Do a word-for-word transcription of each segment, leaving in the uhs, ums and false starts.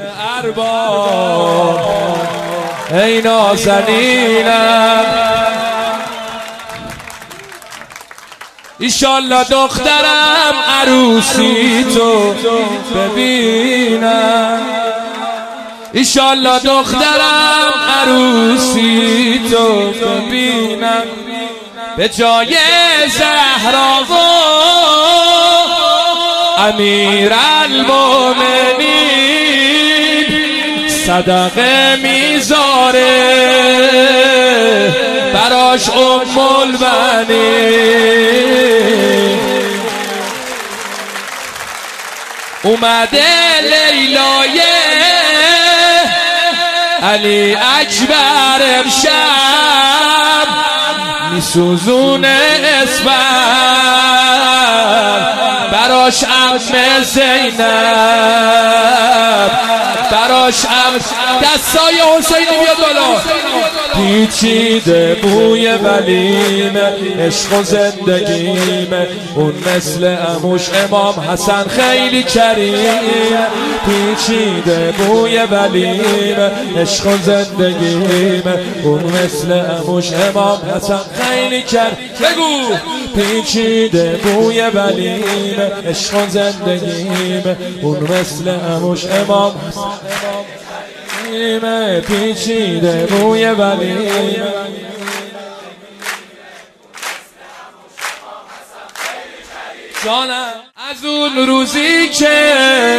ارباب ای نازنینم، ایشالله دخترم عروسی تو ببینم، ایشالله دخترم عروسی تو ببینم، به جای زهرا و امیرالمومنین صدقه میذاره براش ام البنین. اومده لیلای علی اکبر امشب میسوزونه اسفر براش عم زینب، براش عم دستای حسینی بیاد بالا. پیچیده بوی ولیمه عشق و زندگیمه، اون مثل عموش امام حسن خیلی کریمه. پیچیده بوی ولیمه عشق و زندگیمه، اون مثل عموش امام حسن خیلی کریم. بگو پیچیده بوی ولیمه عشق و زندگیمه، اون مثل عموش امام حسن پیچیده بوی ولیمه. جانم از اون روزی که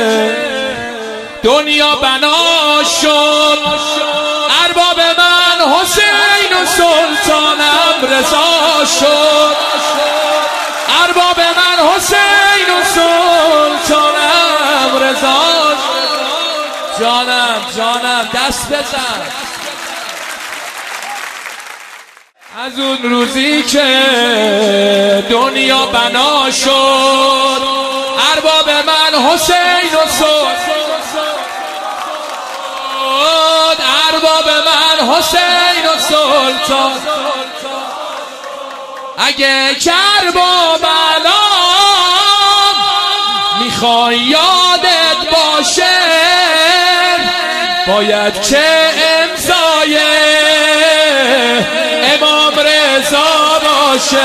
دنیا بنا شد، ارباب من حسین و سلطانم رضا شد، ارباب من حسین و سلطانم رضا شد. جانم جانم دست بزن. از اون روزی که دنیا بنا شد، ارباب من حسین و سلطان، ارباب من حسین و سلطان. اگه کربلا میخوای یادت باشه، باید که امضای امام رضا باشه،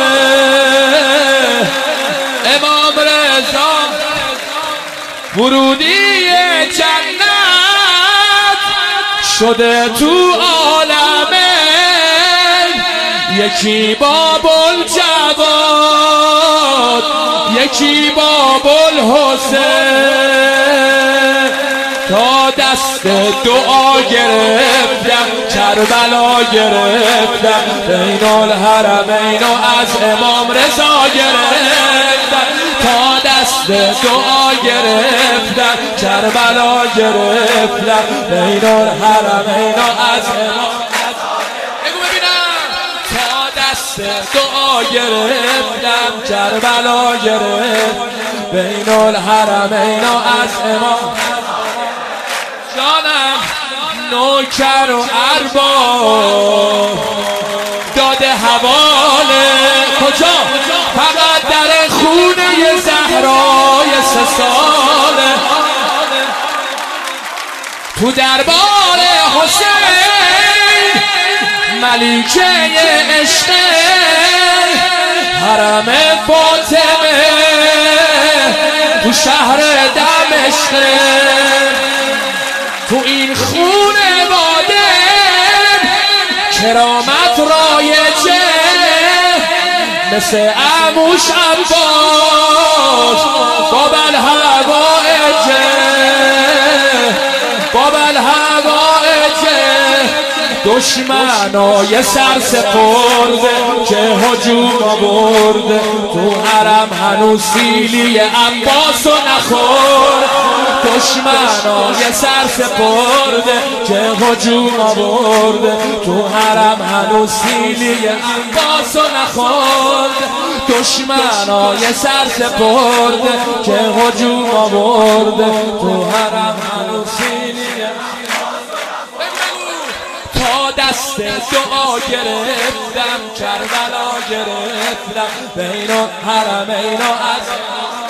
امام رضا. ورودی جنت شده تو عالمه، یکی با بلجواد یکی با بلحسین. تا دست دعا گرفتم کربلا گرفتم، بین الحرمین و از امام رضا گرفتم. تا دست دعا گرفتم کربلا گرفتم، بین الحرمین و از امام. بگو ببینم. تا دست دعا گرفتم کربلا گرفتم، بین الحرمین و از امام. جانم نوکر و ارباب داده حواله، کجا؟ فقط در خونه زهرای سه ساله، تو دربار حسین ملیکه عشق، حرم فاطمه تو شهر دمشق. تو این خونه باده کرامت رایجه، مثل عموش عباس باب الهوائجه، باب الهوائجه. دشمنای سر سپرده که هجوم آورده، تو حرم هنوز سیلی عباسو نخورد. دشمنای سر سپرده که هجوم آورده، تو حرم هنوز سیلی عباسو نخورد. دشمنای سر سپرده که هجوم آورده، تو حرم هنوز سیلی. تا دست دعا گرفتم کربلا گرفتم، بین الحرمین و از